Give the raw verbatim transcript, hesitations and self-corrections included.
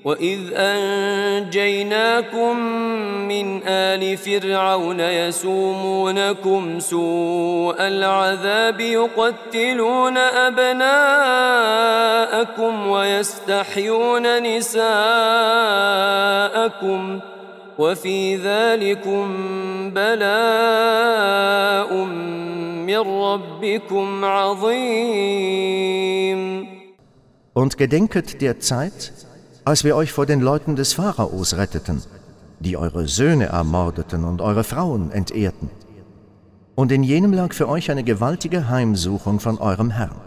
وإذ أنجيناكم من آل فرعون يسومونكم سوء العذاب يقتلون أبناءكم ويستحيون نساءكم وفي ذلكم بلاء من ربكم عظيم. Und gedenket der Zeit, als wir euch vor den Leuten des Pharaos retteten, die eure Söhne ermordeten und eure Frauen entehrten. Und in jenem lag für euch eine gewaltige Heimsuchung von eurem Herrn.